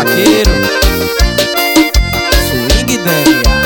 roqueiro Swing Daniel.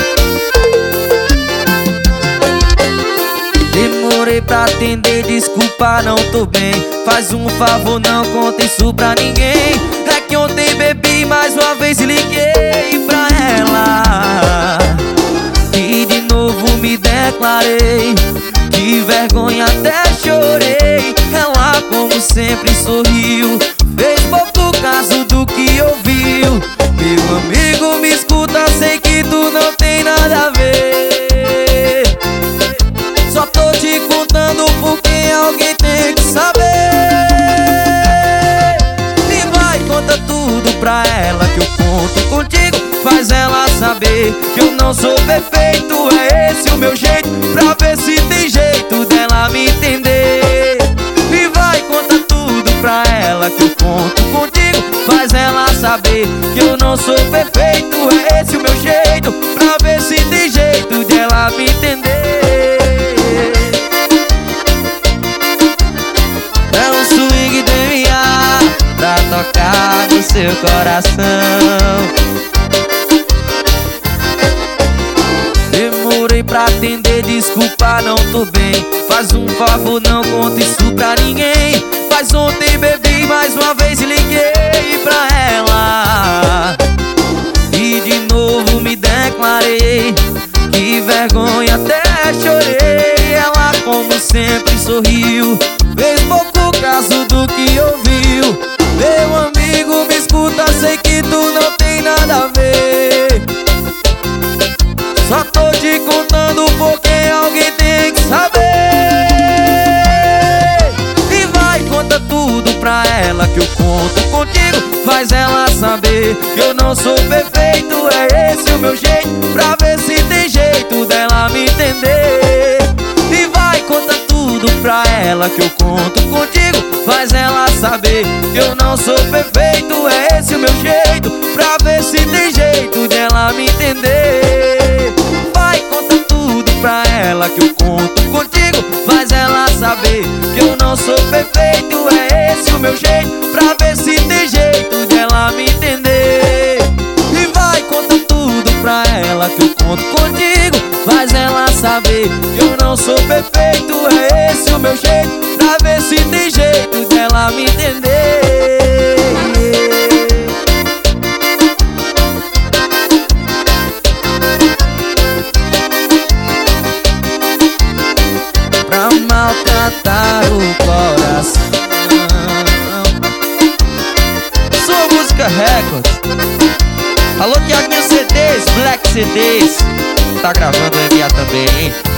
Demorei pra atender, desculpa, não tô bem. Faz um favor, não conta isso pra ninguém. É que ontem bebi mais uma vez e liguei pra ela e de novo me declarei. Que vergonha, até chorei. Ela, como sempre, sorriu, fez pouco caso do que ouviu. Meu amigo, me escuta, sei que tu não tem nada a ver. Só tô te contando porque alguém tem que saber. E vai, conta tudo pra ela que eu conto contigo. Faz ela saber que eu não sou perfeito. É esse o meu jeito, pra ver se tem jeito dela me entender. E vai, conta tudo pra ela que eu conto contigo. Faz ela saber que eu não sou perfeito. É esse o meu jeito, pra ver se tem jeito dela me entender. É um swing DNA pra tocar no seu coração. Demorei pra atender, desculpa, não tô bem. Faz um favor, não conta isso pra ninguém. Mas ontem bebi mais uma vez e liguei pra ela e de novo me declarei. Que vergonha, até chorei. Ela, como sempre, sorriu, fez pouco caso do que ouviu. Meu amigo, me escuta, sei que tu não tem nada a ver. Só tô te contando porque alguém tem que saber. E vai, conta tudo pra ela que eu conto contigo. Faz ela saber que eu não sou perfeito. É esse o meu jeito, pra ver se tem jeito dela me entender. E vai, conta tudo pra ela que eu conto contigo. Faz ela saber que eu não sou perfeito. É esse o meu jeito, pra ver se tem jeito dela me entender. Vai, conta tudo pra ela que eu conto contigo. Faz ela saber que eu não sou perfeito. É esse o meu jeito, pra ver se tem jeito dela me entender. E vai, conta tudo pra ela que eu conto contigo. Faz ela saber que eu não sou perfeito. É esse o meu jeito, pra ver se tem jeito dela me entender. Pra maltratar o coração. Sua Música Records. Alô, Tiaguinho CDs, Black CDs. Tá gravando o MA também, hein?